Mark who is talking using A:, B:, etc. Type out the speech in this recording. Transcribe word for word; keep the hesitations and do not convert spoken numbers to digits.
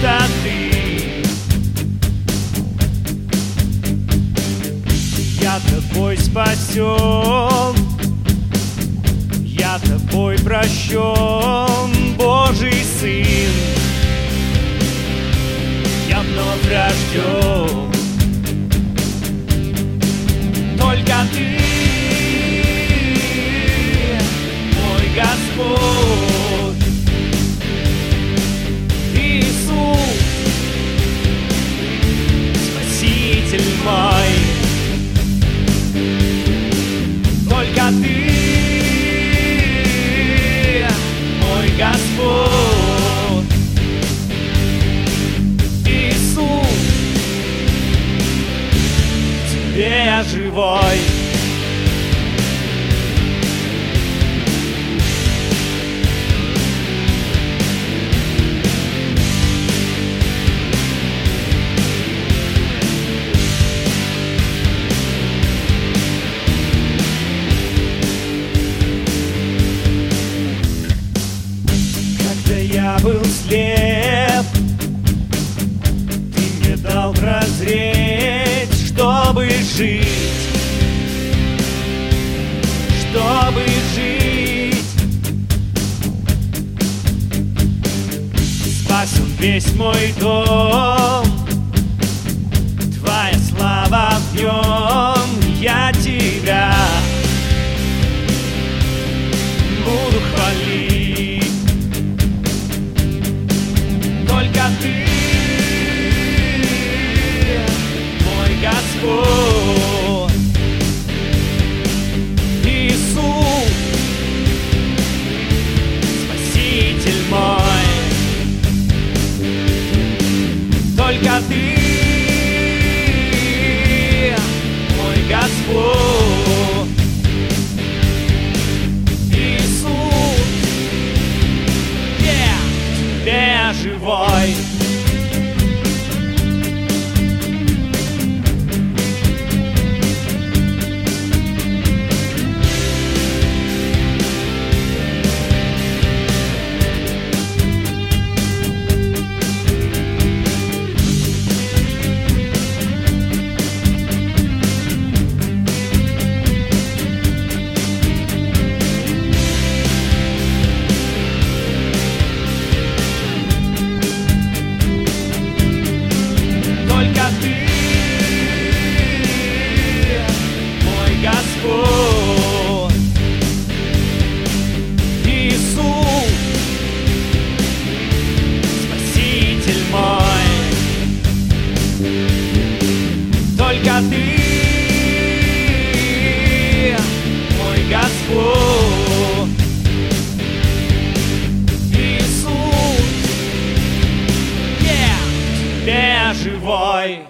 A: пустоты. Я тобой спасен, я тобой прощен, Божий Сын. Я вновь рожден, только Ты, мой Господь, Иисус, Спаситель мой. Только Ты, мой Господь, Иисус, Тебе я живой. Я был слеп, Ты мне дал прозреть, чтобы жить, чтобы жить. Спасен весь мой дом, Твоя слава в нем, я Тебя буду хвалить. Только Ты, мой Господь, Иисус, Спаситель мой. Только Ты, мой Господь, Иисус, yeah, Тебе живой. Только Ты, мой Господь, Иисус, yeah, Тебе живой.